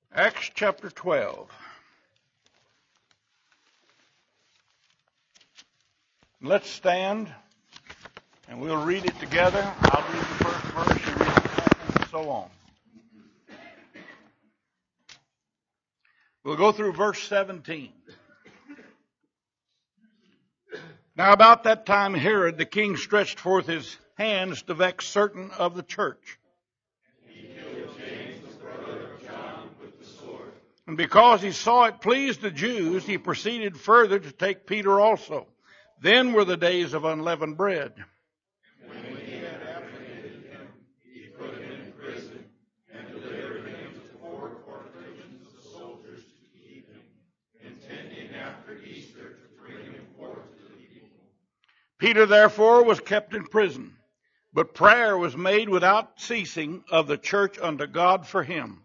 Acts chapter 12. Let's stand and we'll read it together. I'll read the first verse, you read the second, and so on. We'll go through verse 17. Now about that time Herod the king stretched forth his hands to vex certain of the church. He killed James, the brother of John, with the sword. And because he saw it pleased the Jews, he proceeded further to take Peter also. Then were the days of unleavened bread. When he had apprehended him, he put him in prison and delivered him to 4 quaternions of soldiers to keep him, intending after Easter to bring him forth to the people. Peter therefore was kept in prison, but prayer was made without ceasing of the church unto God for him.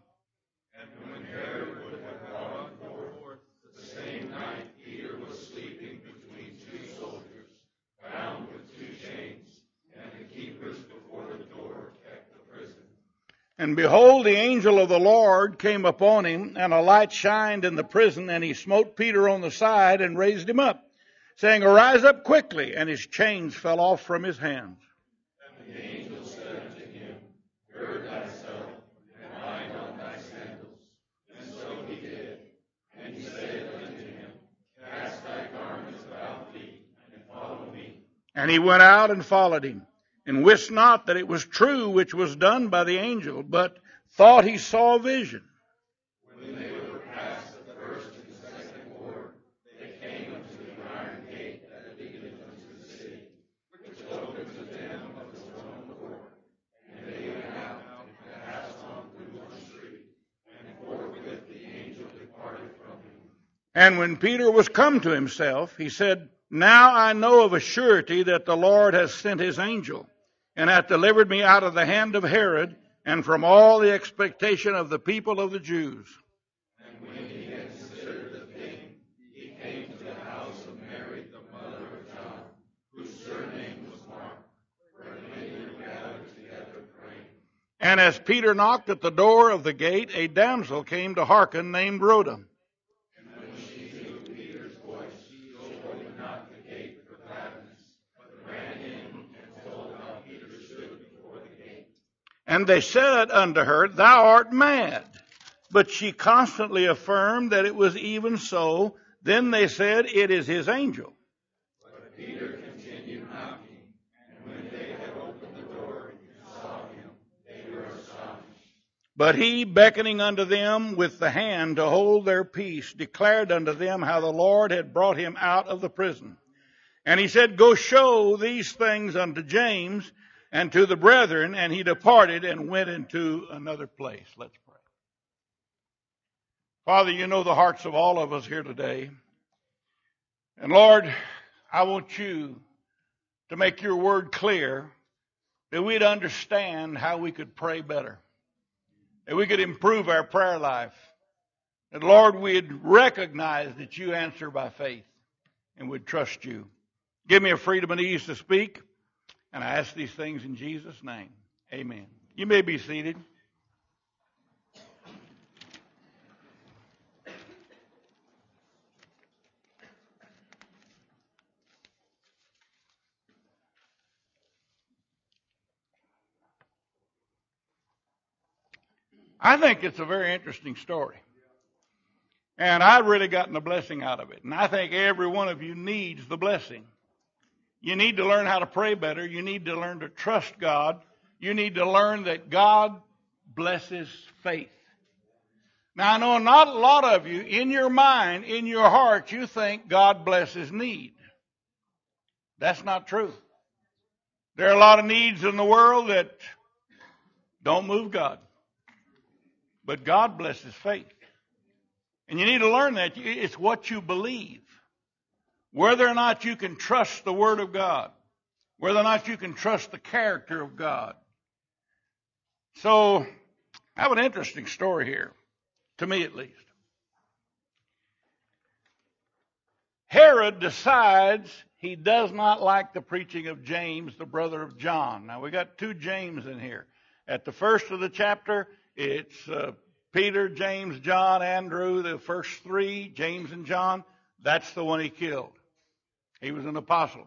And when Herod would have brought him forth, the same night Peter was sleeping between 2 soldiers, bound with 2 chains, and the keepers before the door kept the prison. And behold, the angel of the Lord came upon him, and a light shined in the prison, and he smote Peter on the side and raised him up, saying, Arise up quickly, and his chains fell off from his hands. And the angel said unto him, Gird thyself, and bind on thy sandals. And so he did. And he said unto him, Cast thy garments about thee, and follow me. And he went out and followed him, and wist not that it was true which was done by the angel, but thought he saw a vision. When they were past the first and second ward, they came unto the iron gate that leadeth unto the city, which opened to them of its own accord. And they went out and passed on through one street, and forthwith the angel departed from him. And when Peter was come to himself, he said, Now I know of a surety that the Lord has sent his angel, and hath delivered me out of the hand of Herod, and from all the expectation of the people of the Jews. And when he had considered the thing, he came to the house of Mary, the mother of John, whose surname was Mark, where many were gathered together praying. And as Peter knocked at the door of the gate, a damsel came to hearken named Rhoda. And when she knew Peter's voice, she opened not the gate for gladness, but ran in and told how Peter stood before the gate. And they said unto her, Thou art mad. But she constantly affirmed that it was even so. Then they said, It is his angel. But Peter continued knocking, and when they had opened the door and saw him, they were astonished. But he, beckoning unto them with the hand to hold their peace, declared unto them how the Lord had brought him out of the prison. And he said, Go show these things unto James and to the brethren. And he departed and went into another place. Let's pray. Father, you know the hearts of all of us here today. And Lord, I want you to make your word clear, that we'd understand how we could pray better, that we could improve our prayer life, that Lord, we'd recognize that you answer by faith and would trust you. Give me a freedom and ease to speak, and I ask these things in Jesus' name. Amen. You may be seated. I think it's a very interesting story. And I've really gotten a blessing out of it. And I think every one of you needs the blessing. You need to learn how to pray better. You need to learn to trust God. You need to learn that God blesses faith. Now, I know not a lot of you, in your mind, in your heart, you think God blesses need. That's not true. There are a lot of needs in the world that don't move God. But God blesses faith. And you need to learn that. It's what you believe. Whether or not you can trust the Word of God. Whether or not you can trust the character of God. So, I have an interesting story here. To me at least. Herod decides he does not like the preaching of James, the brother of John. Now, we got 2 James in here. At the first of the chapter, it's Peter, James, John, Andrew, the first three, James and John, that's the one he killed. He was an apostle.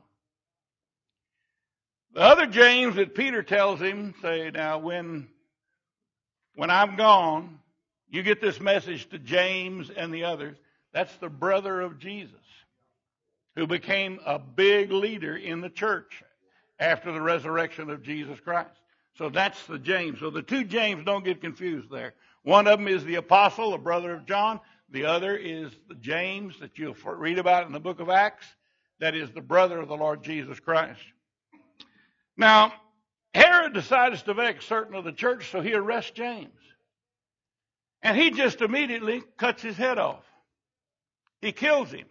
The other James that Peter tells him, say, now when I'm gone, you get this message to James and the others. That's the brother of Jesus, who became a big leader in the church after the resurrection of Jesus Christ. So that's the James. So the two James, don't get confused there. One of them is the apostle, the brother of John. The other is the James that you'll read about in the book of Acts. That is the brother of the Lord Jesus Christ. Now, Herod decides to vex certain of the church, so he arrests James. And he just immediately cuts his head off. He kills him.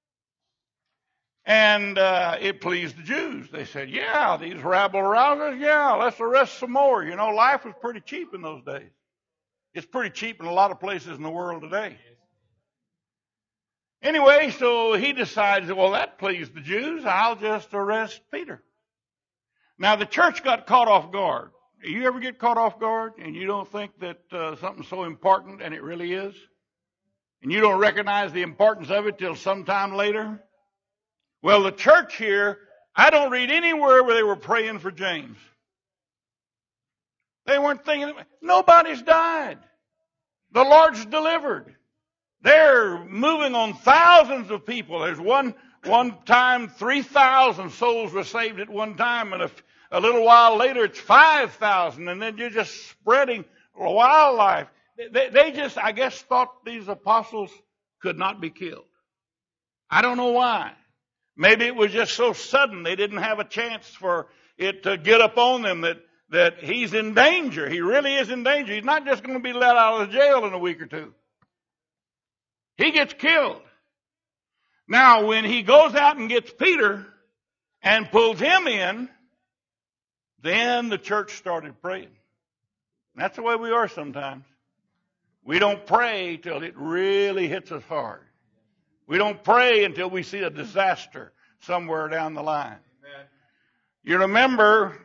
And it pleased the Jews. They said, yeah, these rabble-rousers, yeah, let's arrest some more. You know, life was pretty cheap in those days. It's pretty cheap in a lot of places in the world today. Anyway, so he decides, well, that pleased the Jews. I'll just arrest Peter. Now, the church got caught off guard. You ever get caught off guard and you don't think that something's so important, and it really is? And you don't recognize the importance of it till sometime later? Well, the church here, I don't read anywhere where they were praying for James. They weren't thinking, nobody's died. The Lord's delivered. They're moving on thousands of people. There's one time 3,000 souls were saved at one time, and a little while later it's 5,000, and then you're just spreading wildlife. They just, I guess, thought these apostles could not be killed. I don't know why. Maybe it was just so sudden they didn't have a chance for it to get up on them that he's in danger. He really is in danger. He's not just going to be let out of the jail in a week or two. He gets killed. Now, when he goes out and gets Peter and pulls him in, then the church started praying. And that's the way we are sometimes. We don't pray till it really hits us hard. We don't pray until we see a disaster somewhere down the line. Amen. You remember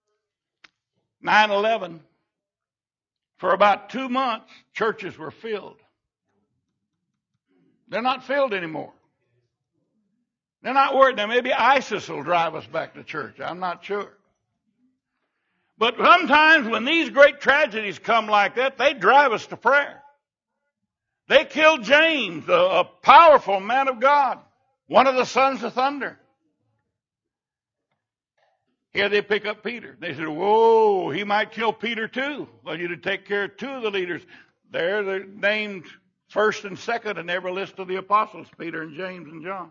9/11? For about 2 months, churches were filled. They're not filled anymore. They're not worried. Now, maybe ISIS will drive us back to church. I'm not sure. But sometimes when these great tragedies come like that, they drive us to prayer. They killed James, a powerful man of God, one of the sons of thunder. Here they pick up Peter. They said, whoa, he might kill Peter too. Well, you to take care of two of the leaders. They're named first and second in every list of the apostles, Peter and James and John.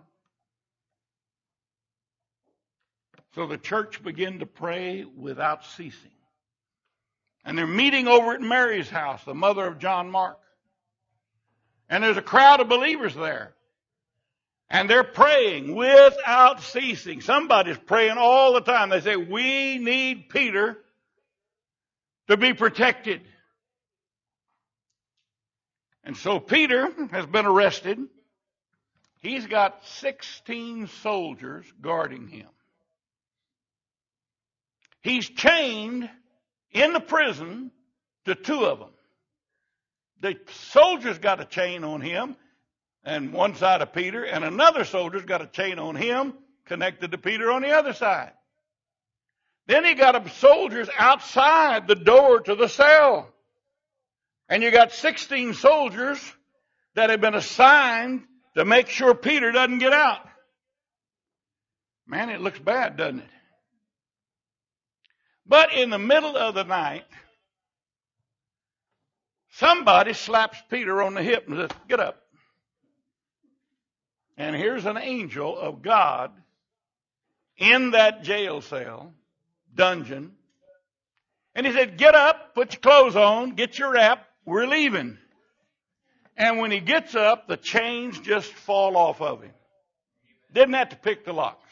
So the church began to pray without ceasing. And they're meeting over at Mary's house, the mother of John Mark. And there's a crowd of believers there. And they're praying without ceasing. Somebody's praying all the time. They say, we need Peter to be protected. And so Peter has been arrested. He's got 16 soldiers guarding him. He's chained in the prison to 2 of them. The soldier's got a chain on him and one side of Peter, and another soldier's got a chain on him connected to Peter on the other side. Then he got soldiers outside the door to the cell. And you got 16 soldiers that have been assigned to make sure Peter doesn't get out. Man, it looks bad, doesn't it? But in the middle of the night, somebody slaps Peter on the hip and says, get up. And here's an angel of God in that jail cell, dungeon. And he said, get up, put your clothes on, get your wrap, we're leaving. And when he gets up, the chains just fall off of him. Didn't have to pick the locks.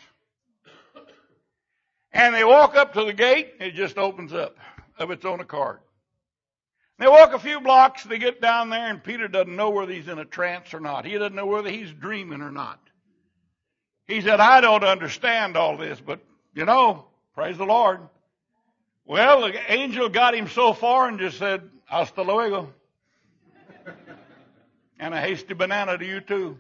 And they walk up to the gate, it just opens up of its own accord. They walk a few blocks, they get down there, and Peter doesn't know whether he's in a trance or not. He doesn't know whether he's dreaming or not. He said, I don't understand all this, but, praise the Lord. Well, the angel got him so far and just said, hasta luego. And a hasty banana to you too.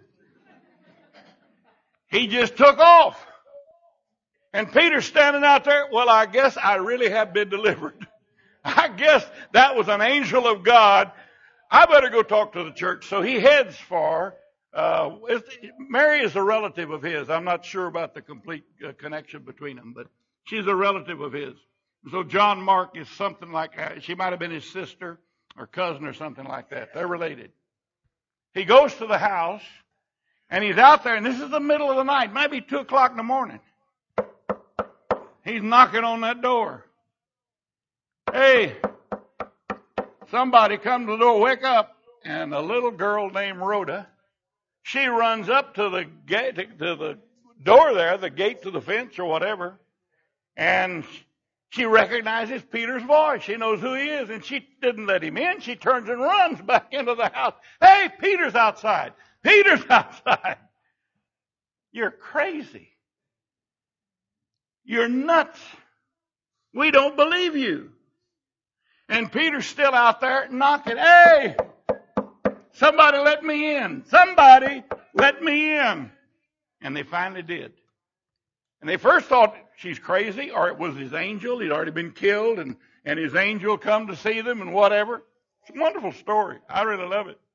He just took off. And Peter's standing out there. Well, I guess I really have been delivered. I guess that was an angel of God. I better go talk to the church. So he heads for, Mary is a relative of his. I'm not sure about the complete connection between them, but she's a relative of his. So John Mark is something like, she might have been his sister or cousin or something like that. They're related. He goes to the house, and he's out there, and this is the middle of the night, maybe 2 o'clock in the morning. He's knocking on that door. Hey, somebody come to the door, wake up. And a little girl named Rhoda, she runs up to the gate, to the door there, the gate to the fence or whatever, and she recognizes Peter's voice. She knows who he is, and she didn't let him in. She turns and runs back into the house. Hey, Peter's outside. Peter's outside. You're crazy. You're nuts. We don't believe you. And Peter's still out there knocking. Hey, somebody let me in. Somebody let me in. And they finally did. And they first thought she's crazy, or it was his angel. He'd already been killed, and his angel come to see them and whatever. It's a wonderful story. I really love it.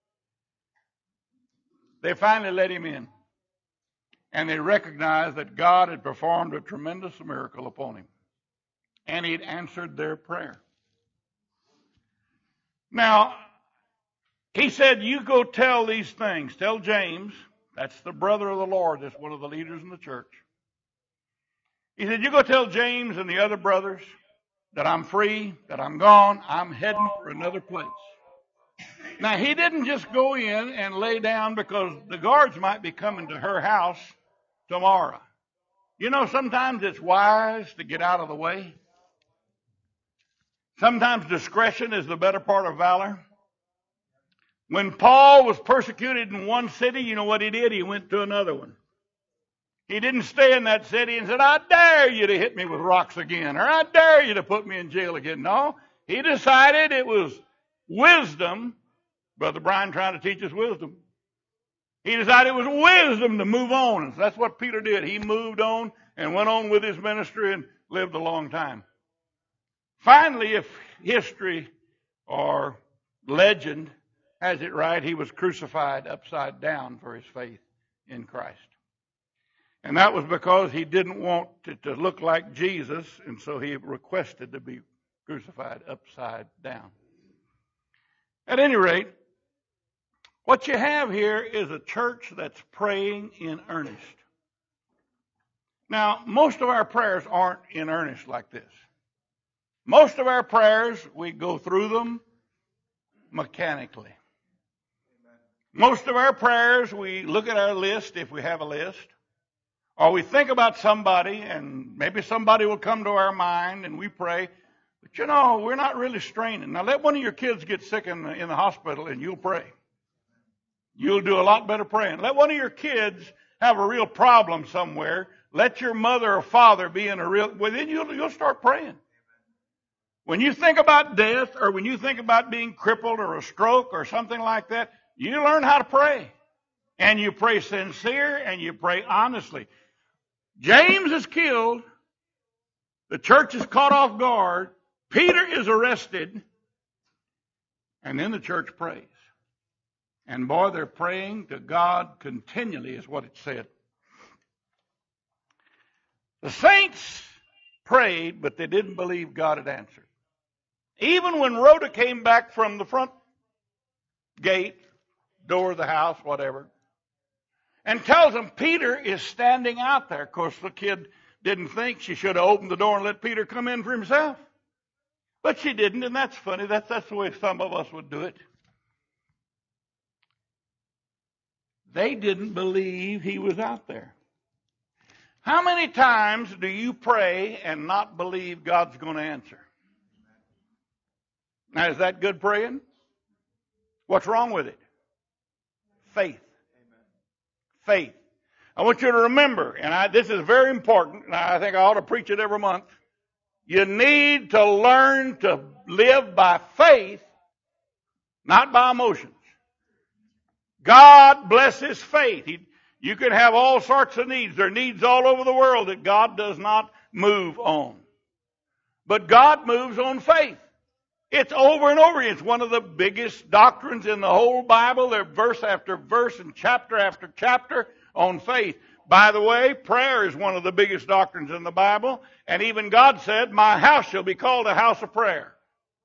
They finally let him in. And they recognized that God had performed a tremendous miracle upon him. And he'd answered their prayer. Now, he said, you go tell these things. Tell James, that's the brother of the Lord, that's one of the leaders in the church. He said, you go tell James and the other brothers that I'm free, that I'm gone, I'm heading for another place. Now, he didn't just go in and lay down because the guards might be coming to her house tomorrow. You know, sometimes it's wise to get out of the way. Sometimes discretion is the better part of valor. When Paul was persecuted in one city, you know what he did? He went to another one. He didn't stay in that city and said, I dare you to hit me with rocks again, or I dare you to put me in jail again. No, he decided it was wisdom. Brother Brian trying to teach us wisdom. He decided it was wisdom to move on. And that's what Peter did. He moved on and went on with his ministry and lived a long time. Finally, if history or legend has it right, he was crucified upside down for his faith in Christ. And that was because he didn't want to look like Jesus, and so he requested to be crucified upside down. At any rate, what you have here is a church that's praying in earnest. Now, most of our prayers aren't in earnest like this. Most of our prayers, we go through them mechanically. Most of our prayers, we look at our list if we have a list, or we think about somebody, and maybe somebody will come to our mind, and we pray. But you know, we're not really straining. Now, let one of your kids get sick in the hospital, and you'll pray. You'll do a lot better praying. Let one of your kids have a real problem somewhere. Let your mother or father be in a real... Well, then you'll start praying. When you think about death, or when you think about being crippled or a stroke or something like that, you learn how to pray. And you pray sincere, and you pray honestly. James is killed. The church is caught off guard. Peter is arrested. And then the church prays. And boy, they're praying to God continually is what it said. The saints prayed, but they didn't believe God had answered. Even when Rhoda came back from the front gate, door of the house, whatever, and tells them Peter is standing out there. Of course, the kid didn't think she should have opened the door and let Peter come in for himself. But she didn't, and that's funny. That's the way some of us would do it. They didn't believe he was out there. How many times do you pray and not believe God's going to answer? Now, is that good praying? What's wrong with it? Faith. Faith. I want you to remember, and this is very important, and I think I ought to preach it every month. You need to learn to live by faith, not by emotions. God blesses faith. You can have all sorts of needs. There are needs all over the world that God does not move on. But God moves on faith. It's over and over again. It's one of the biggest doctrines in the whole Bible. There's verse after verse and chapter after chapter on faith. By the way, prayer is one of the biggest doctrines in the Bible. And even God said, my house shall be called a house of prayer.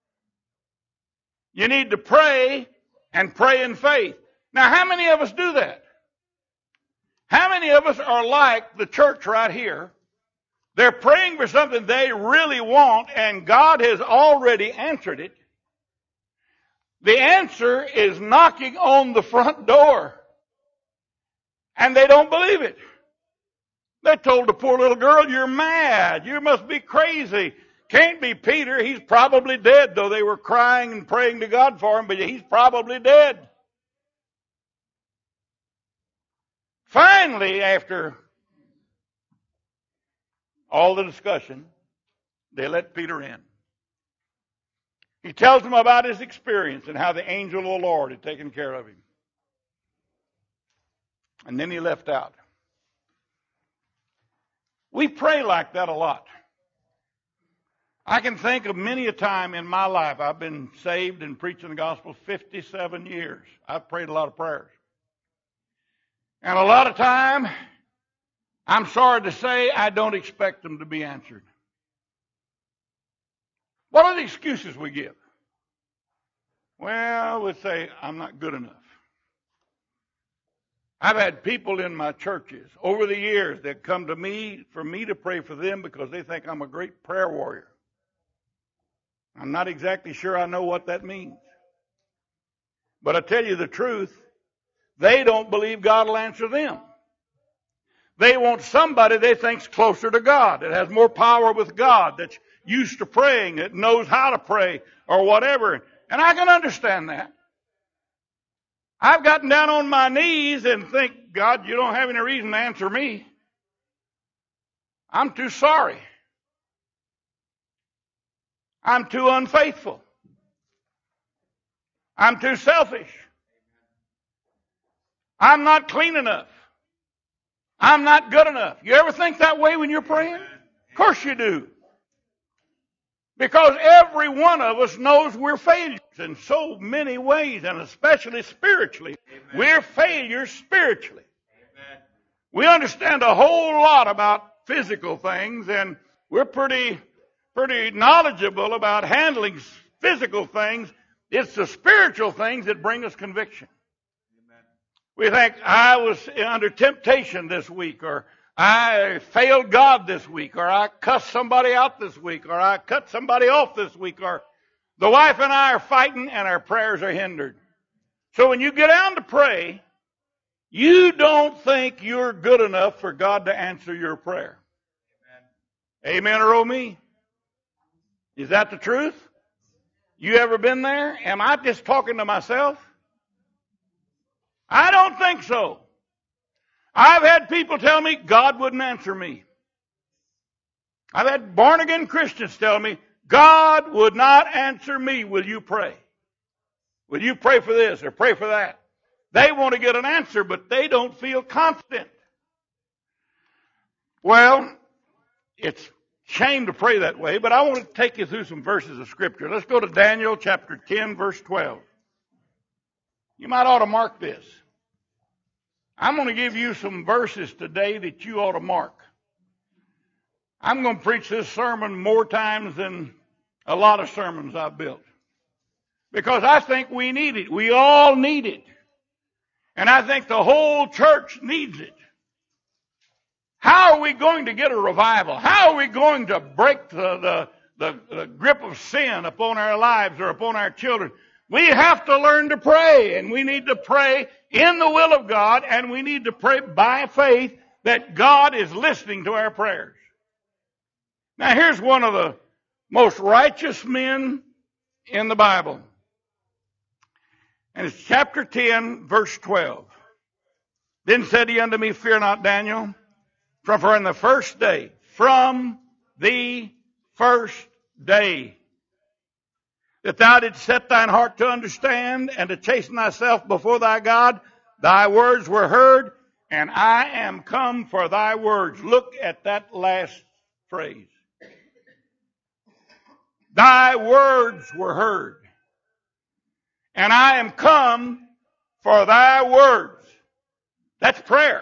You need to pray and pray in faith. Now, how many of us do that? How many of us are like the church right here? They're praying for something they really want, and God has already answered it. The answer is knocking on the front door. And they don't believe it. They told the poor little girl, you're mad. You must be crazy. Can't be Peter. He's probably dead, though they were crying and praying to God for him, but he's probably dead. Finally, after all the discussion, they let Peter in. He tells them about his experience and how the angel of the Lord had taken care of him. And then he left out. We pray like that a lot. I can think of many a time in my life. I've been saved and preaching the gospel 57 years. I've prayed a lot of prayers. And a lot of time, I'm sorry to say, I don't expect them to be answered. What are the excuses we give? Well, we'll say, I'm not good enough. I've had people in my churches over the years that come to me for me to pray for them because they think I'm a great prayer warrior. I'm not exactly sure I know what that means. But I tell you the truth, they don't believe God will answer them. They want somebody they think's closer to God, that has more power with God, that's used to praying, that knows how to pray, or whatever. And I can understand that. I've gotten down on my knees and think, God, you don't have any reason to answer me. I'm too sorry. I'm too unfaithful. I'm too selfish. I'm not clean enough. I'm not good enough. You ever think that way when you're praying? Of course you do. Because every one of us knows we're failures in so many ways, and especially spiritually. Amen. We're failures spiritually. Amen. We understand a whole lot about physical things, and we're pretty knowledgeable about handling physical things. It's the spiritual things that bring us conviction. Amen. We think, I was under temptation this week, or I failed God this week, or I cussed somebody out this week, or I cut somebody off this week, or the wife and I are fighting and our prayers are hindered. So when you get down to pray, you don't think you're good enough for God to answer your prayer. Amen, Amen or oh me? Is that the truth? You ever been there? Am I just talking to myself? I don't think so. I've had people tell me God wouldn't answer me. I've had born-again Christians tell me, God would not answer me. Will you pray? Will you pray for this or pray for that? They want to get an answer, but they don't feel confident. Well, it's a shame to pray that way, but I want to take you through some verses of Scripture. Let's go to Daniel chapter 10, verse 12. You might ought to mark this. I'm going to give you some verses today that you ought to mark. I'm going to preach this sermon more times than a lot of sermons I've built. Because I think we need it. We all need it. And I think the whole church needs it. How are we going to get a revival? How are we going to break the grip of sin upon our lives or upon our children? We have to learn to pray, and we need to pray in the will of God, and we need to pray by faith that God is listening to our prayers. Now here's one of the most righteous men in the Bible. And it's chapter 10, verse 12. Then said he unto me, Fear not, Daniel, for in the first day, from the first day, that thou didst set thine heart to understand and to chasten thyself before thy God, Thy words were heard, and I am come for thy words. Look at that last phrase. Thy words were heard, and I am come for thy words. That's prayer.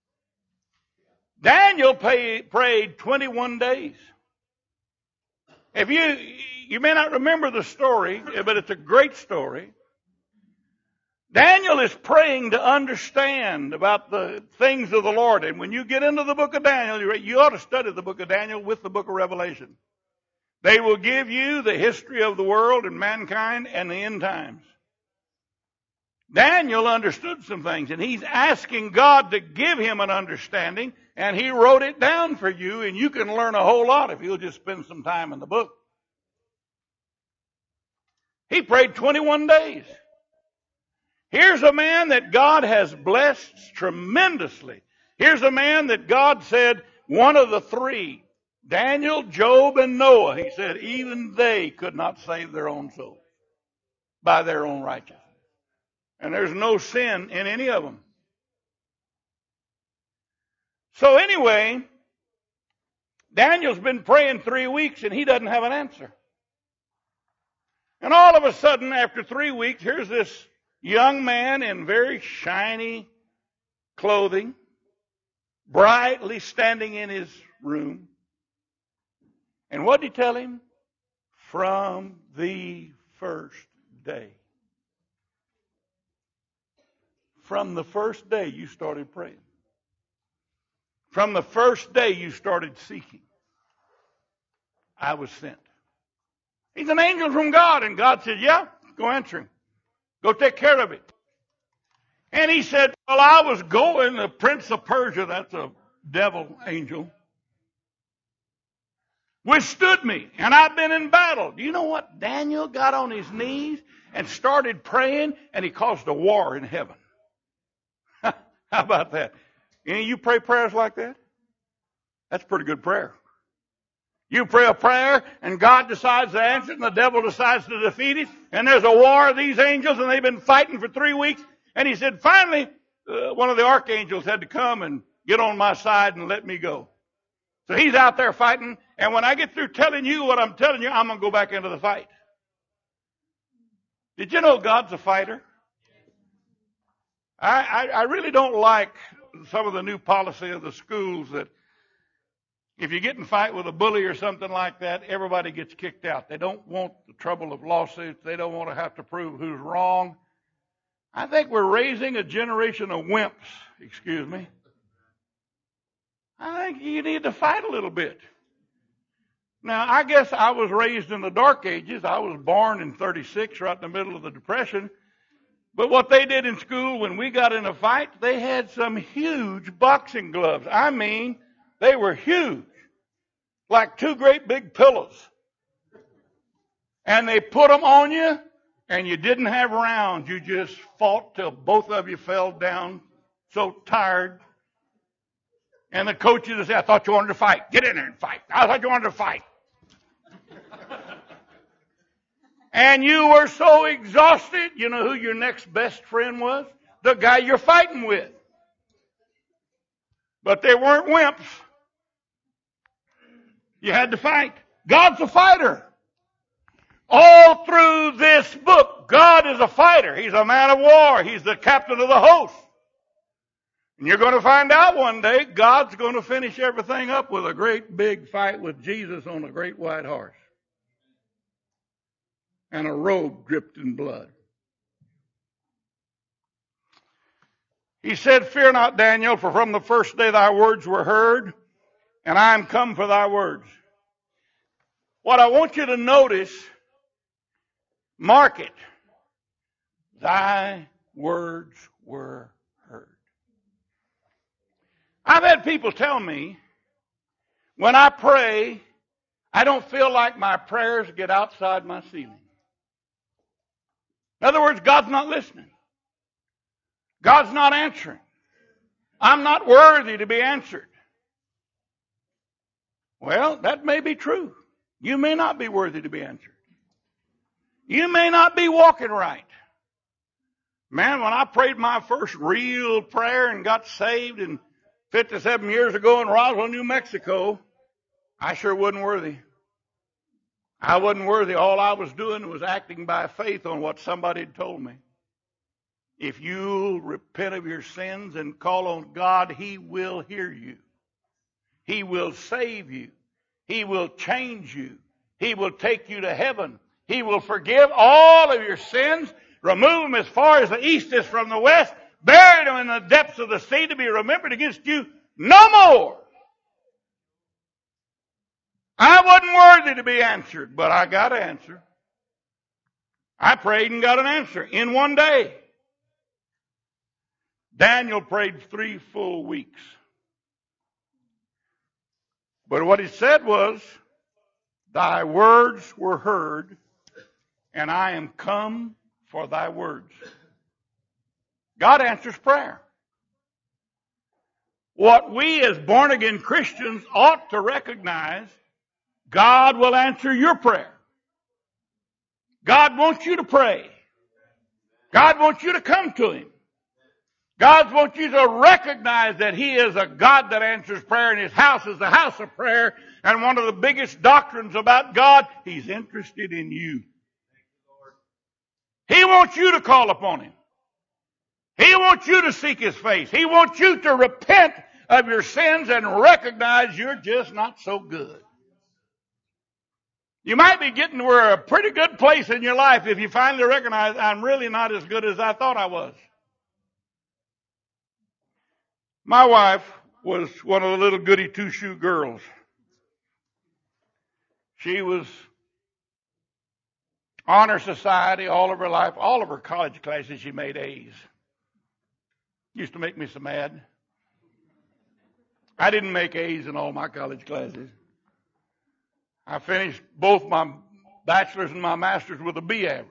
Daniel prayed 21 days. If you may not remember the story, but it's a great story. Daniel is praying to understand about the things of the Lord. And when you get into the book of Daniel, you ought to study the book of Daniel with the book of Revelation. They will give you the history of the world and mankind and the end times. Daniel understood some things, and he's asking God to give him an understanding, and he wrote it down for you, and you can learn a whole lot if you'll just spend some time in the book. He prayed 21 days. Here's a man that God has blessed tremendously. Here's a man that God said, one of the three, Daniel, Job, and Noah, he said, even they could not save their own souls by their own righteousness. And there's no sin in any of them. So anyway, Daniel's been praying 3 weeks and he doesn't have an answer. And all of a sudden, after 3 weeks, here's this young man in very shiny clothing, brightly standing in his room. And what did he tell him? From the first day. From the first day you started praying. From the first day you started seeking, I was sent. He's an angel from God, and God said, yeah, go answer him. Go take care of it. And he said, well, I was going, the prince of Persia, that's a devil angel, withstood me, and I've been in battle. Do you know what? Daniel got on his knees and started praying, and he caused a war in heaven. How about that? Any of you pray prayers like that? That's pretty good prayer. You pray a prayer, and God decides to answer it, and the devil decides to defeat it, and there's a war of these angels, and they've been fighting for 3 weeks. And he said, finally, one of the archangels had to come and get on my side and let me go. So he's out there fighting, and when I get through telling you what I'm telling you, I'm going to go back into the fight. Did you know God's a fighter? I really don't like some of the new policy of the schools that if you get in a fight with a bully or something like that, everybody gets kicked out. They don't want the trouble of lawsuits. They don't want to have to prove who's wrong. I think we're raising a generation of wimps, excuse me. I think you need to fight a little bit. Now, I guess I was raised in the dark ages. I was born in 36, right in the middle of the Depression. But what they did in school when we got in a fight, they had some huge boxing gloves. I mean, they were huge, like 2 great big pillows. And they put them on you, and you didn't have rounds. You just fought till both of you fell down, so tired. And the coaches would say, I thought you wanted to fight. Get in there and fight. I thought you wanted to fight. And you were so exhausted, you know who your next best friend was? The guy you're fighting with. But they weren't wimps. You had to fight. God's a fighter. All through this book, God is a fighter. He's a man of war. He's the captain of the host. And you're going to find out one day, God's going to finish everything up with a great big fight with Jesus on a great white horse. And a robe dripped in blood. He said, fear not, Daniel, for from the first day thy words were heard, and I am come for thy words. What I want you to notice, mark it. Thy words were heard. I've had people tell me, when I pray, I don't feel like my prayers get outside my ceiling. In other words, God's not listening. God's not answering. I'm not worthy to be answered. Well, that may be true. You may not be worthy to be answered. You may not be walking right. Man, when I prayed my first real prayer and got saved 57 years ago in Roswell, New Mexico, I sure wasn't worthy. I wasn't worthy. All I was doing was acting by faith on what somebody had told me. If you repent of your sins and call on God, He will hear you. He will save you. He will change you. He will take you to heaven. He will forgive all of your sins, remove them as far as the east is from the west, bury them in the depths of the sea to be remembered against you no more. I wasn't worthy to be answered, but I got an answer. I prayed and got an answer in one day. Daniel prayed 3 full weeks. But what he said was, thy words were heard, and I am come for thy words. God answers prayer. What we as born-again Christians ought to recognize, God will answer your prayer. God wants you to pray. God wants you to come to Him. God wants you to recognize that He is a God that answers prayer, and His house is the house of prayer. And one of the biggest doctrines about God, He's interested in you. He wants you to call upon Him. He wants you to seek His face. He wants you to repent of your sins and recognize you're just not so good. You might be getting to a pretty good place in your life if you finally recognize I'm really not as good as I thought I was. My wife was one of the little goody two-shoe girls. She was honor society all of her life. All of her college classes she made A's. Used to make me so mad. I didn't make A's in all my college classes. I finished both my bachelor's and my master's with a B average.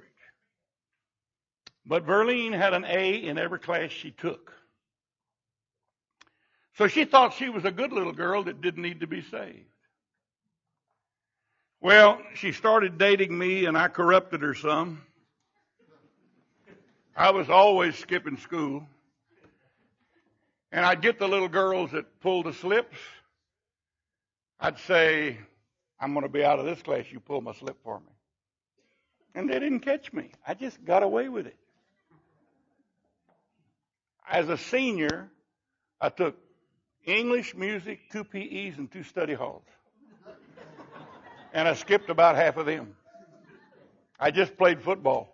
But Verlene had an A in every class she took. So she thought she was a good little girl that didn't need to be saved. Well, she started dating me, and I corrupted her some. I was always skipping school. And I'd get the little girls that pulled the slips. I'd say, I'm going to be out of this class. You pull my slip for me. And they didn't catch me. I just got away with it. As a senior, I took English, music, 2 PEs, and 2 study halls. And I skipped about half of them. I just played football.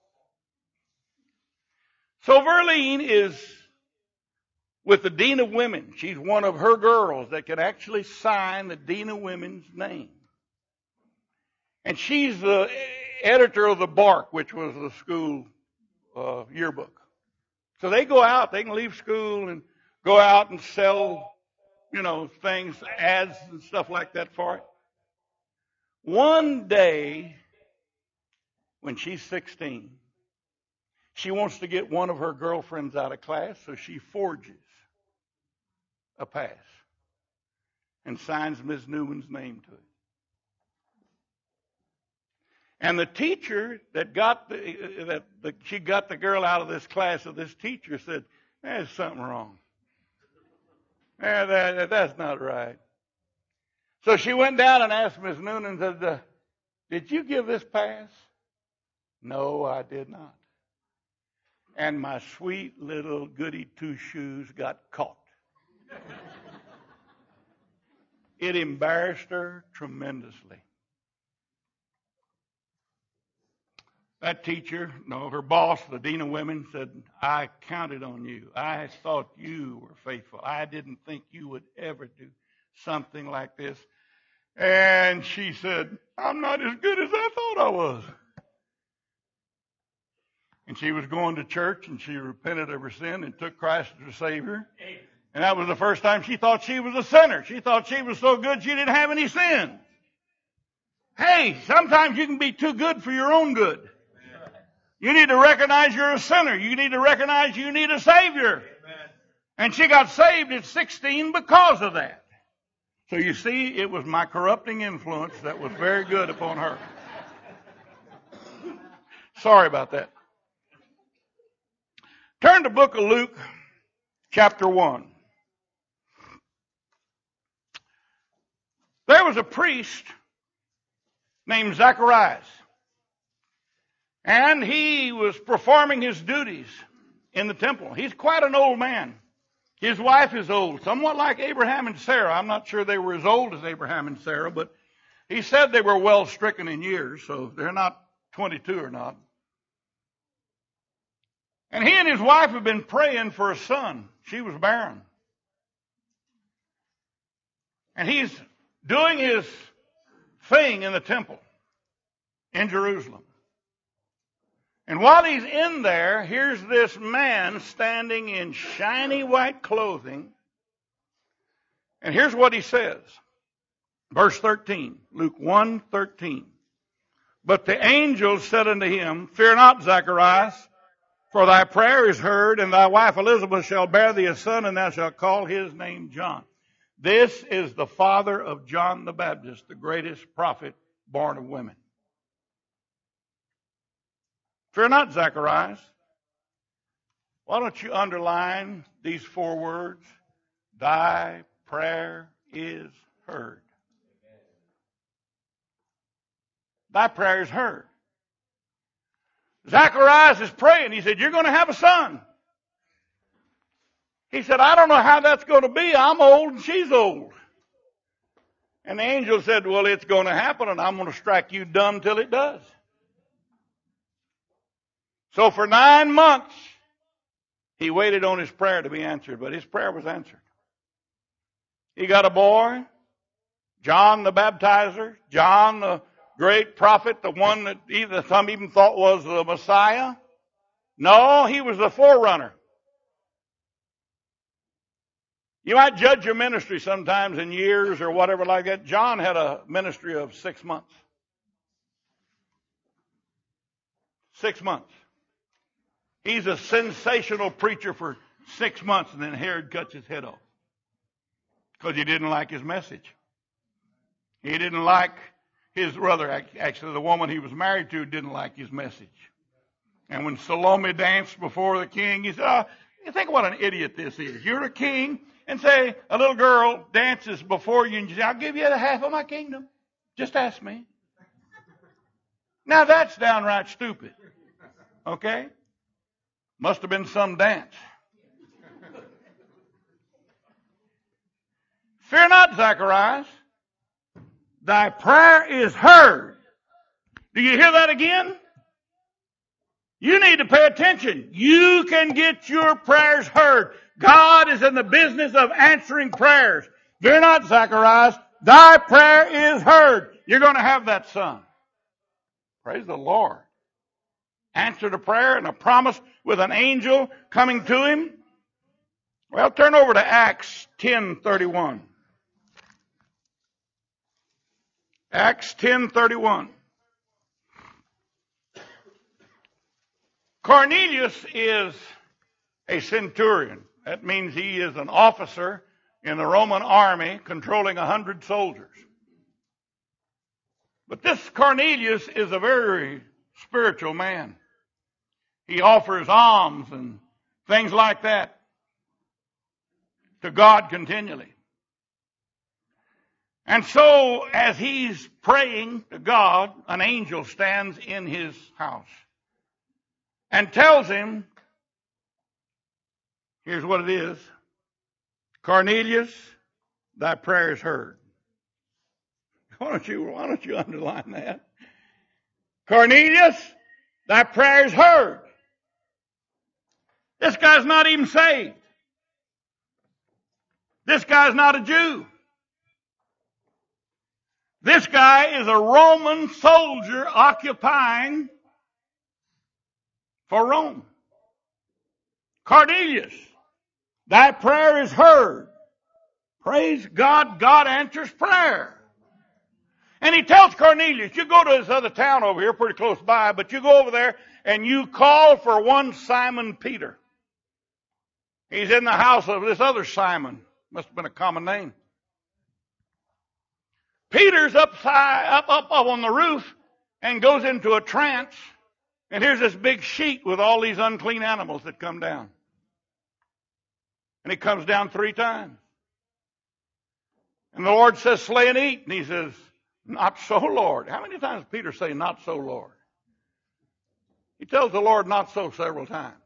So Verlene is with the Dean of Women. She's one of her girls that can actually sign the Dean of Women's name. And she's the editor of the Bark, which was the school yearbook. So they go out, they can leave school and go out and sell, things, ads and stuff like that for it. One day, when she's 16, she wants to get one of her girlfriends out of class, so she forges a pass and signs Ms. Newman's name to it. And the teacher that she got the girl out of this class, of this teacher said, there's something wrong. That's not right. So she went down and asked Ms. Noonan, said, did you give this pass? No, I did not. And my sweet little goody two-shoes got caught. It embarrassed her tremendously. That teacher, her boss, the Dean of Women, said, I counted on you. I thought you were faithful. I didn't think you would ever do something like this. And she said, I'm not as good as I thought I was. And she was going to church, and she repented of her sin and took Christ as her Savior. And that was the first time she thought she was a sinner. She thought she was so good she didn't have any sin. Hey, sometimes you can be too good for your own good. You need to recognize you're a sinner. You need to recognize you need a Savior. And she got saved at 16 because of that. So you see, it was my corrupting influence that was very good upon her. Sorry about that. Turn to the book of Luke, chapter 1. There was a priest named Zacharias, and he was performing his duties in the temple. He's quite an old man. His wife is old, somewhat like Abraham and Sarah. I'm not sure they were as old as Abraham and Sarah, but he said they were well stricken in years, so they're not 22 or not. And he and his wife have been praying for a son. She was barren. And he's doing his thing in the temple in Jerusalem. And while he's in there, here's this man standing in shiny white clothing. And here's what he says. Verse 13, Luke 1:13. But the angel said unto him, Fear not, Zacharias, for thy prayer is heard, and thy wife Elizabeth shall bear thee a son, and thou shalt call his name John. This is the father of John the Baptist, the greatest prophet born of women. Fear not, Zacharias. Why don't you underline these 4 words? Thy prayer is heard. Thy prayer is heard. Zacharias is praying. He said, you're going to have a son. He said, I don't know how that's going to be. I'm old and she's old. And the angel said, well, it's going to happen, and I'm going to strike you dumb till it does. So for 9 months, he waited on his prayer to be answered, but his prayer was answered. He got a boy, John the Baptizer, John the great prophet, the one that some even thought was the Messiah. No, he was the forerunner. You might judge your ministry sometimes in years or whatever like that. John had a ministry of 6 months. 6 months. He's a sensational preacher for 6 months, and then Herod cuts his head off because he didn't like his message. He didn't like his brother, actually the woman he was married to, didn't like his message. And when Salome danced before the king, he said, you think what an idiot this is. You're a king, and say a little girl dances before you, and you say, I'll give you the half of my kingdom. Just ask me. Now that's downright stupid. Okay? Must have been some dance. Fear not, Zacharias. Thy prayer is heard. Do you hear that again? You need to pay attention. You can get your prayers heard. God is in the business of answering prayers. Fear not, Zacharias. Thy prayer is heard. You're going to have that son. Praise the Lord. Answered a prayer and a promise with an angel coming to him. Well, turn over to Acts 10:31. Acts 10:31. Cornelius is a centurion. That means he is an officer in the Roman army controlling 100 soldiers. But this Cornelius is a very spiritual man. He offers alms and things like that to God continually. And so, as he's praying to God, an angel stands in his house and tells him, here's what it is. Cornelius, thy prayer is heard. Why don't you underline that? Cornelius, thy prayer is heard. This guy's not even saved. This guy's not a Jew. This guy is a Roman soldier occupying for Rome. Cornelius, thy prayer is heard. Praise God, God answers prayer. And he tells Cornelius, you go to this other town over here, pretty close by, but you go over there and you call for one Simon Peter. He's in the house of this other Simon. Must have been a common name. Peter's up on the roof and goes into a trance And here's this big sheet with all these unclean animals that come down. And it comes down 3 times. And the Lord says, slay and eat. And he says, not so, Lord. How many times does Peter say, not so, Lord? He tells the Lord, not so, several times.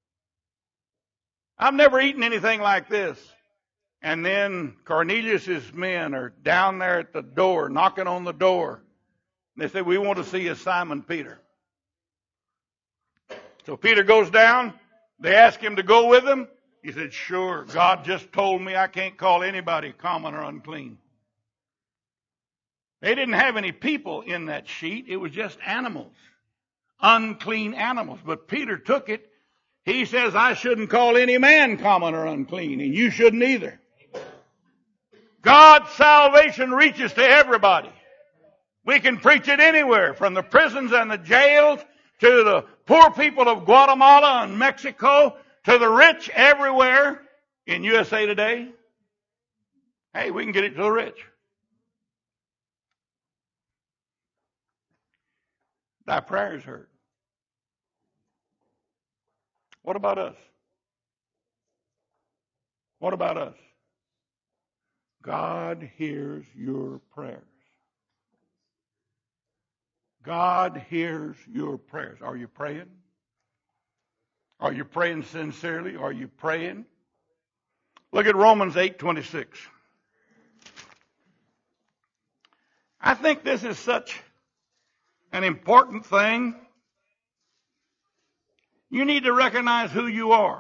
I've never eaten anything like this. And then Cornelius' men are down there at the door, knocking on the door. And they say, we want to see you, Simon Peter. So Peter goes down. They ask him to go with them. He said, sure, God just told me I can't call anybody common or unclean. They didn't have any people in that sheet. It was just animals, unclean animals. But Peter took it. He says, I shouldn't call any man common or unclean, and you shouldn't either. God's salvation reaches to everybody. We can preach it anywhere, from the prisons and the jails to the poor people of Guatemala and Mexico to the rich everywhere in USA Today. Hey, we can get it to the rich. Thy prayer is heard. What about us? What about us? God hears your prayers. God hears your prayers. Are you praying? Are you praying sincerely? Are you praying? Look at Romans 8:26. I think this is such an important thing. You need to recognize who you are.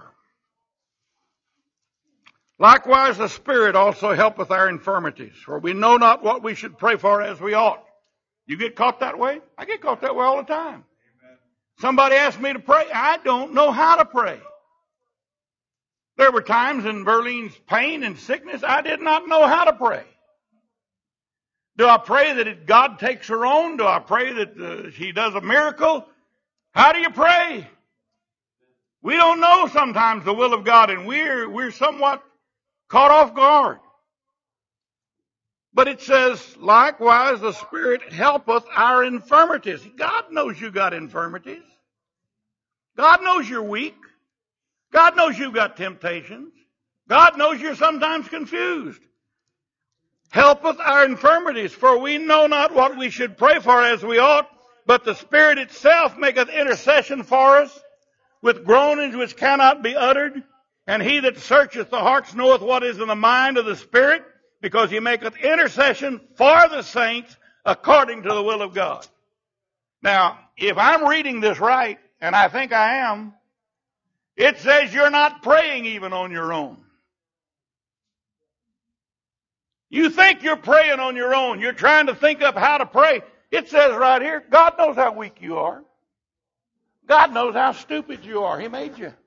Likewise, the Spirit also helpeth our infirmities, for we know not what we should pray for as we ought. You get caught that way? I get caught that way all the time. Amen. Somebody asked me to pray. I don't know how to pray. There were times in Verlene's pain and sickness, I did not know how to pray. Do I pray that God takes her on? Do I pray that she does a miracle? How do you pray? We don't know sometimes the will of God, and we're somewhat caught off guard. But it says, likewise, the Spirit helpeth our infirmities. God knows you got infirmities. God knows you're weak. God knows you've got temptations. God knows you're sometimes confused. Helpeth our infirmities, for we know not what we should pray for as we ought, but the Spirit itself maketh intercession for us with groanings which cannot be uttered. And he that searcheth the hearts knoweth what is in the mind of the Spirit, because he maketh intercession for the saints according to the will of God. Now, if I'm reading this right, and I think I am, it says you're not praying even on your own. You think you're praying on your own. You're trying to think up how to pray. It says right here, God knows how weak you are. God knows how stupid you are. He made you.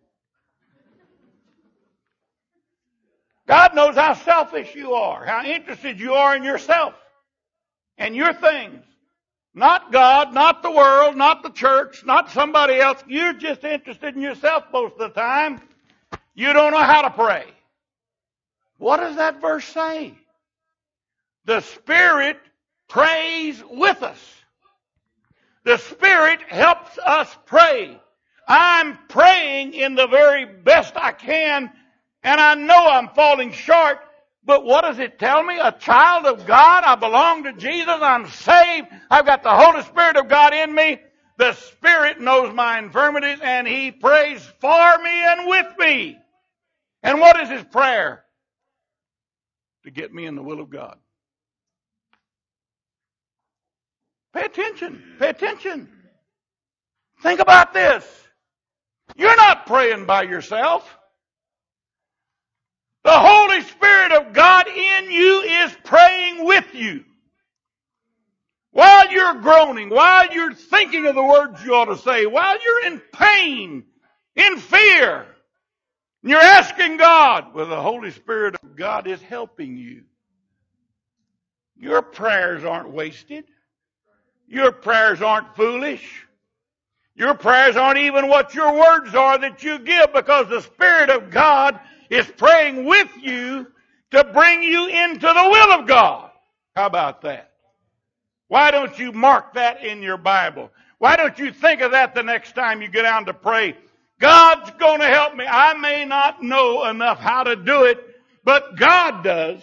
God knows how selfish you are, how interested you are in yourself and your things. Not God, not the world, not the church, not somebody else. You're just interested in yourself most of the time. You don't know how to pray. What does that verse say? The Spirit prays with us. The Spirit helps us pray. I'm praying in the very best I can, and I know I'm falling short, but what does it tell me? A child of God, I belong to Jesus, I'm saved, I've got the Holy Spirit of God in me. The Spirit knows my infirmities, and He prays for me and with me. And what is His prayer? To get me in the will of God. Pay attention. Pay attention. Think about this. You're not praying by yourself. The Holy Spirit of God in you is praying with you. While you're groaning, while you're thinking of the words you ought to say, while you're in pain, in fear, and you're asking God, well, the Holy Spirit of God is helping you. Your prayers aren't wasted. Your prayers aren't foolish. Your prayers aren't even what your words are that you give, because the Spirit of God is praying with you to bring you into the will of God. How about that? Why don't you mark that in your Bible? Why don't you think of that the next time you get down to pray? God's going to help me. I may not know enough how to do it, but God does.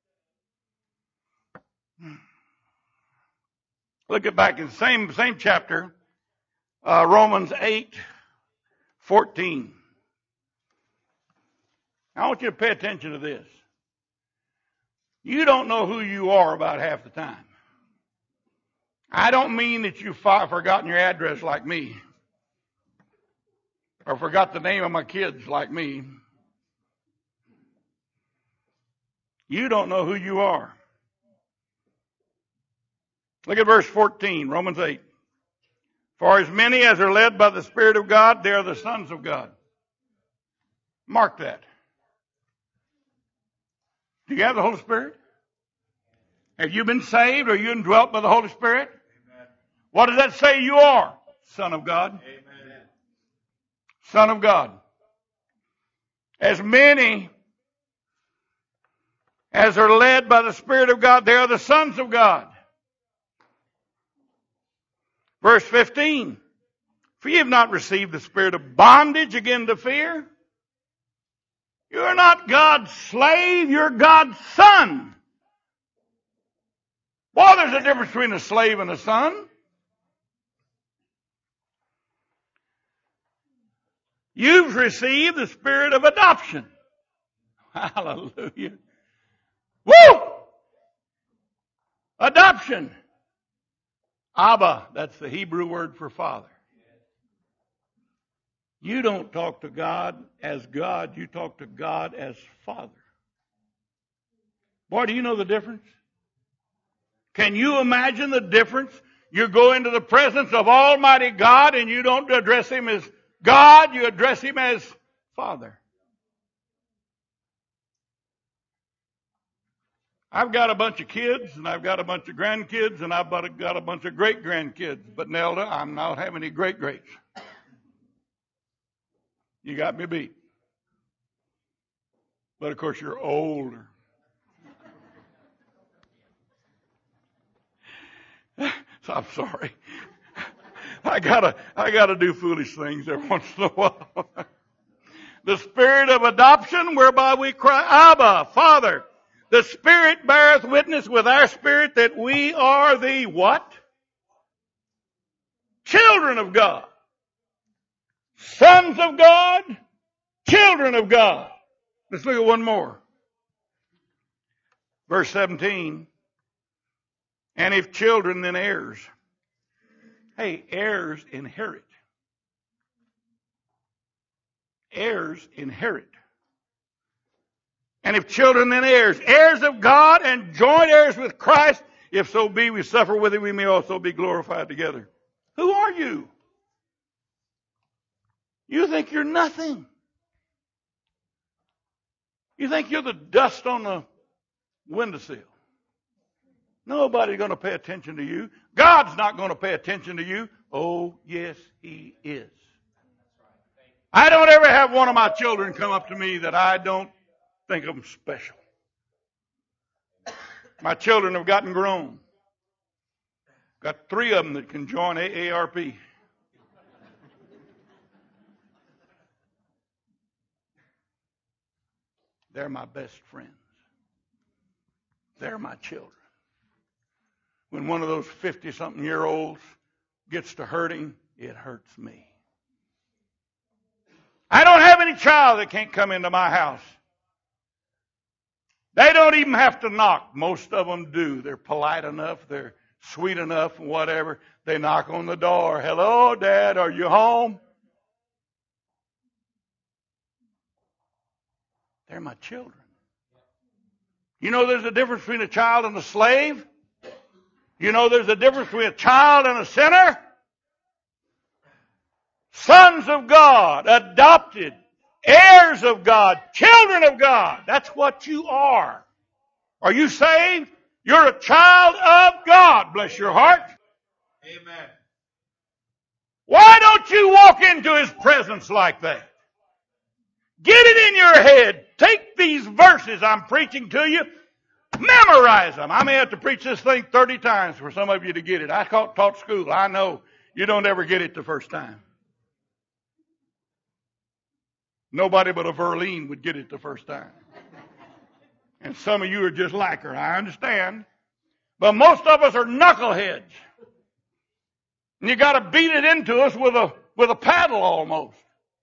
Look at back in the same chapter, Romans 8:14. I want you to pay attention to this. You don't know who you are about half the time. I don't mean that you've forgotten your address like me, or forgot the name of my kids like me. You don't know who you are. Look at verse 14, Romans 8. For as many as are led by the Spirit of God, they are the sons of God. Mark that. Do you have the Holy Spirit? Have you been saved? Are you indwelt by the Holy Spirit? Amen. What does that say you are? Son of God. Amen. Son of God. As many as are led by the Spirit of God, they are the sons of God. Verse 15. For ye have not received the spirit of bondage again to fear. You're not God's slave, you're God's son. Boy, there's a difference between a slave and a son. You've received the spirit of adoption. Hallelujah. Woo! Adoption. Abba, that's the Hebrew word for father. You don't talk to God as God, you talk to God as Father. Boy, do you know the difference? Can you imagine the difference? You go into the presence of Almighty God and you don't address Him as God, you address Him as Father. I've got a bunch of kids, and I've got a bunch of grandkids, and I've got a bunch of great-grandkids. But Nelda, I'm not having any great-greats. You got me beat. But of course you're older. So I'm sorry. I gotta do foolish things every once in a while. The spirit of adoption whereby we cry, Abba, Father. The Spirit beareth witness with our spirit that we are the what? Children of God. Sons of God. Children of God. Let's look at one more. Verse 17. And if children, then heirs. Hey, heirs inherit. Heirs inherit. And if children, then heirs. Heirs of God and joint heirs with Christ. If so be we suffer with Him, we may also be glorified together. Who are you? You think you're nothing. You think you're the dust on the windowsill. Nobody's going to pay attention to you. God's not going to pay attention to you. Oh, yes, He is. I don't ever have one of my children come up to me that I don't think of them special. My children have gotten grown. Got 3 of them that can join AARP. They're my best friends. They're my children. When one of those 50-something-year-olds gets to hurting, it hurts me. I don't have any child that can't come into my house. They don't even have to knock. Most of them do. They're polite enough. They're sweet enough and whatever. They knock on the door. Hello, Dad, are you home? They're my children. You know there's a difference between a child and a slave? You know there's a difference between a child and a sinner? Sons of God, adopted, heirs of God, children of God. That's what you are. Are you saved? You're a child of God. Bless your heart. Amen. Why don't you walk into His presence like that? Get it in your head. Take these verses I'm preaching to you. Memorize them. I may have to preach this thing 30 times for some of you to get it. I taught school. I know. You don't ever get it the first time. Nobody but a Verlene would get it the first time. And some of you are just like her, I understand. But most of us are knuckleheads. And you got to beat it into us with a paddle almost.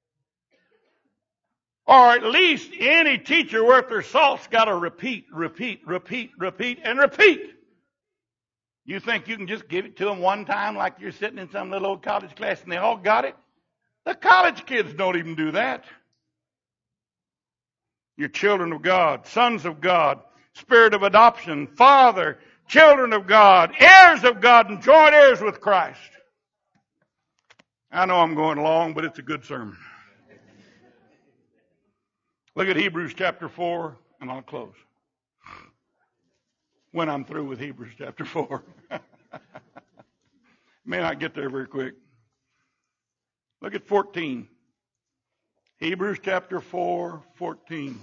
Or at least any teacher worth their salt's got to repeat, and repeat. You think you can just give it to them one time like you're sitting in some little old college class and they all got it? The college kids don't even do that. You're children of God, sons of God, spirit of adoption, Father, children of God, heirs of God, and joint heirs with Christ. I know I'm going long, but it's a good sermon. Look at Hebrews chapter 4, and I'll close. When I'm through with Hebrews chapter 4. May not get there very quick. Look at 14. Hebrews chapter 4, 14.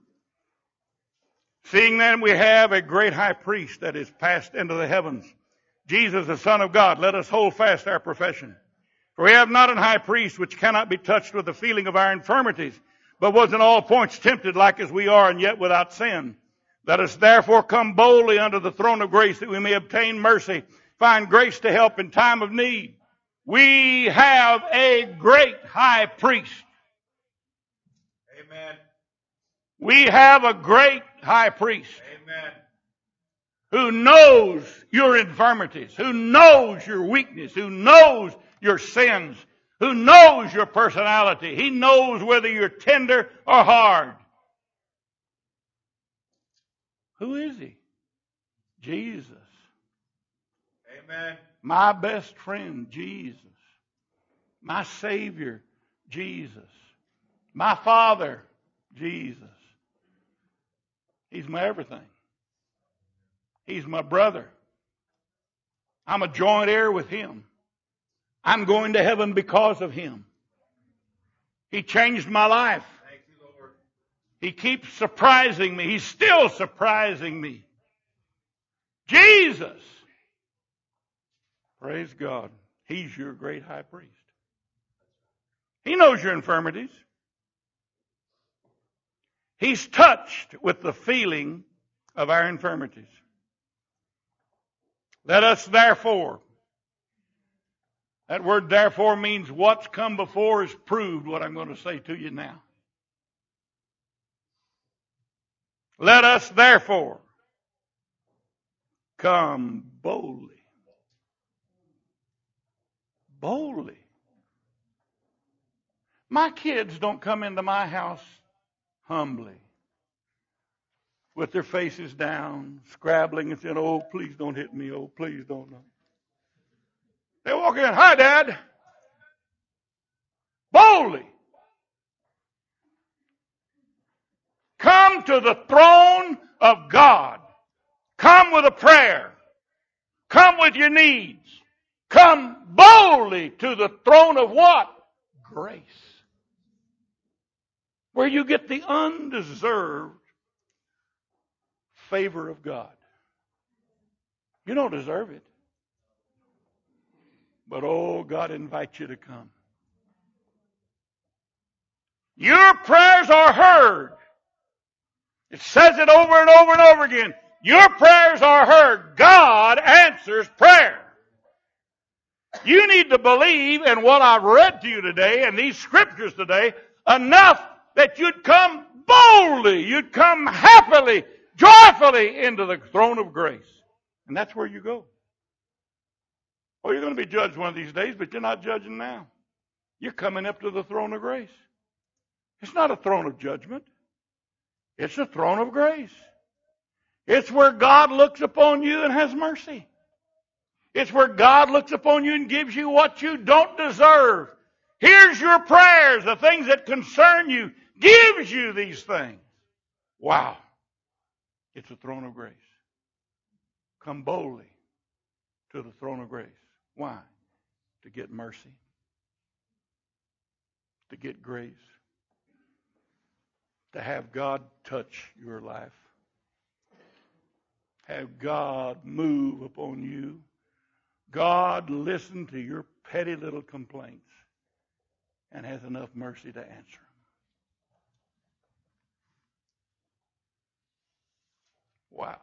Seeing then we have a great high priest that is passed into the heavens, Jesus the Son of God, let us hold fast our profession. For we have not an high priest which cannot be touched with the feeling of our infirmities, but was in all points tempted like as we are, and yet without sin. Let us therefore come boldly unto the throne of grace, that we may obtain mercy, find grace to help in time of need. We have a great high priest. Amen. We have a great high priest. Amen. Who knows your infirmities, who knows your weakness, who knows your sins, who knows your personality. He knows whether you're tender or hard. Who is he? Jesus. Amen. My best friend, Jesus. My Savior, Jesus. My Father, Jesus. He's my everything. He's my brother. I'm a joint heir with him. I'm going to heaven because of him. He changed my life. Thank you, Lord. He keeps surprising me. He's still surprising me. Jesus. Praise God. He's your great high priest. He knows your infirmities. He's touched with the feeling of our infirmities. Let us therefore, that word therefore means what's come before is proved what I'm going to say to you now. Let us therefore come boldly. Boldly. My kids don't come into my house humbly, with their faces down, scrabbling and saying, "Oh, please don't hit me. Oh, please don't." They walk in, "Hi, Dad." Boldly. Come to the throne of God. Come with a prayer. Come with your needs. Come boldly to the throne of what? Grace. Where you get the undeserved favor of God. You don't deserve it. But oh, God invites you to come. Your prayers are heard. It says it over and over and over again. Your prayers are heard. God answers prayer. You need to believe in what I've read to you today and these scriptures today enough that you'd come boldly, you'd come happily, joyfully into the throne of grace. And that's where you go. Oh, you're going to be judged one of these days, but you're not judging now. You're coming up to the throne of grace. It's not a throne of judgment. It's a throne of grace. It's where God looks upon you and has mercy. It's where God looks upon you and gives you what you don't deserve. Here's your prayers, the things that concern you, gives you these things. Wow. It's a throne of grace. Come boldly to the throne of grace. Why? To get mercy. To get grace. To have God touch your life. Have God move upon you. God listen to your petty little complaints and has enough mercy to answer them. Wow.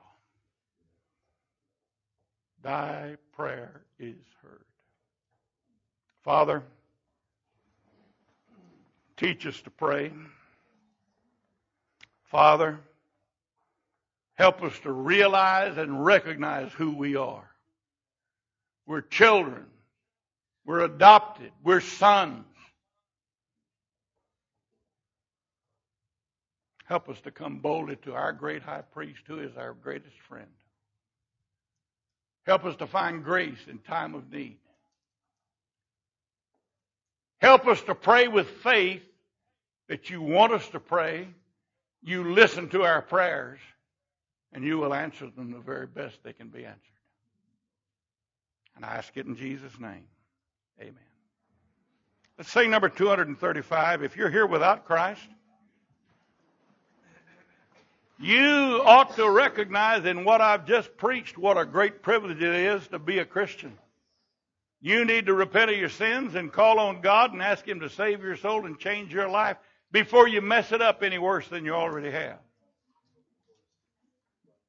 Thy prayer is heard. Father, teach us to pray. Father, help us to realize and recognize who we are. We're children. We're adopted. We're sons. Help us to come boldly to our great high priest who is our greatest friend. Help us to find grace in time of need. Help us to pray with faith that you want us to pray. You listen to our prayers, and you will answer them the very best they can be answered. And I ask it in Jesus' name. Amen. Let's sing number 235. If you're here without Christ, you ought to recognize in what I've just preached what a great privilege it is to be a Christian. You need to repent of your sins and call on God and ask Him to save your soul and change your life before you mess it up any worse than you already have.